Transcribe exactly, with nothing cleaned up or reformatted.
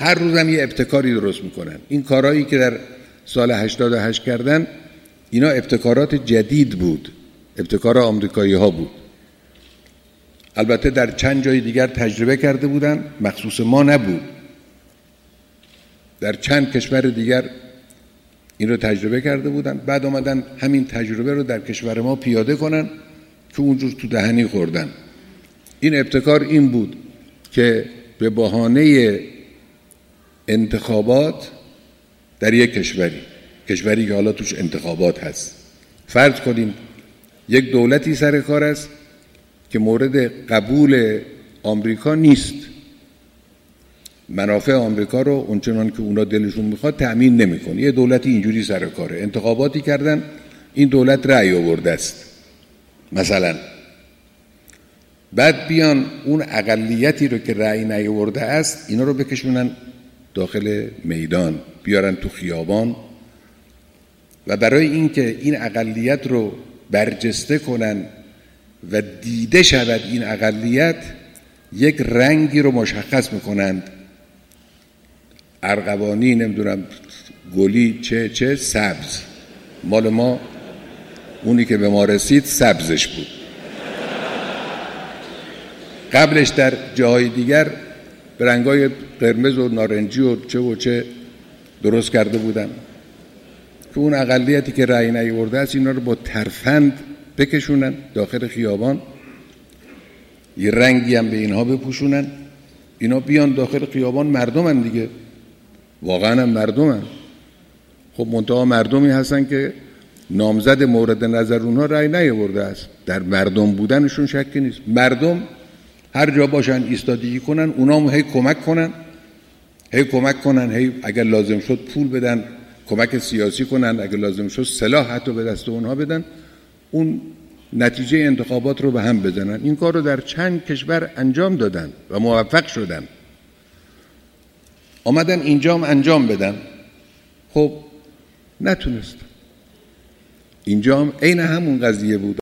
هر روزم یه ابتکاری درست میکنن. این کارهایی که در سال هشتاد و هشت کردن اینا ابتکارات جدید بود، ابتکار آمریکایی ها بود. البته در چند جای دیگر تجربه کرده بودن، مخصوص ما نبود. در چند کشور دیگر این رو تجربه کرده بودن، بعد آمدن همین تجربه رو در کشور ما پیاده کنن که اونجور تو دهنی خوردن. این ابتکار این بود که به بهانه انتخابات در یک کشوری کشوری که حالا توش انتخابات هست، فرض کنیم یک دولتی سر کار است که مورد قبول آمریکا نیست، منافع آمریکا رو اونچنان که اونا دلشون میخواد تأمین نمیکنه. یه دولتی اینجوری سر کاره، انتخاباتی کردن، این دولت رأی آورده است مثلا، بعد بیان اون اقلیتی رو که رأی نیاورده است اینا رو بکشونن داخل میدان، بیارن تو خیابان و برای اینکه این اقلیت رو برجسته کنن و دیده شود این اقلیت، یک رنگی رو مشخص میکنند، ارغوانی، نمیدونم گلی، چه چه سبز. مال ما اونی که به ما رسید سبزش بود. قبلش در جاهای دیگر به رنگای قرمز و نارنجی و چه و چه درست کرده بودن که اون اقلیتی که رأی نیاورده است اینا رو با ترفند بکشونن داخل خیابان، یه رنگی هم به اینها بپوشونن، اینا بیان داخل خیابان. مردمن دیگه، واقعا هم مردمن. خب منتها مردمی هستن که نامزد مورد نظر اونها رأی نیاورده است، در مردم بودنشون شکی نیست. مردم هر جا باشن ایستادگی کنن، اونا هم هی کمک کنن هی کمک کنن هی اگر لازم شد پول بدن، کمک سیاسی کنن، اگر لازم شد سلاح حتی به دست اونها بدن، اون نتیجه انتخابات رو به هم بزنن. این کار رو در چند کشور انجام دادن و موفق شدن. آمدن اینجا هم انجام بدن، خب نتونست. اینجا هم عین همون قضیه بود.